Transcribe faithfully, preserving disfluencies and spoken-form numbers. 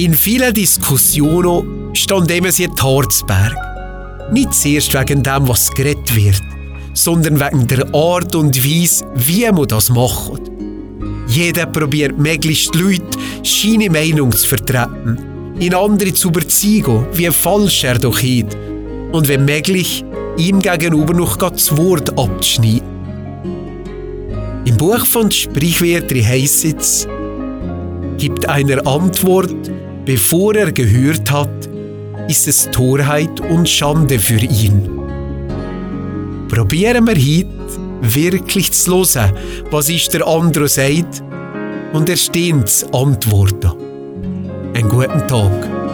In vielen Diskussionen stand immer sie die Haare zu Berg. Nicht zuerst wegen dem, was geredet wird, sondern wegen der Art und Weise, wie man das macht. Jeder probiert möglichst die Leute seine Meinung zu vertreten, in andere zu überzeugen, wie falsch er doch ist, und wenn möglich, ihm gegenüber noch das Wort abzuschneiden. Im Buch von Sprichwörtern heisst es: Gibt einer Antwort, bevor er gehört hat, ist es Torheit und Schande für ihn. Probieren wir heute wirklich zu hören, was ist der andere sagt, und erstehen zu antworten. Einen guten Tag.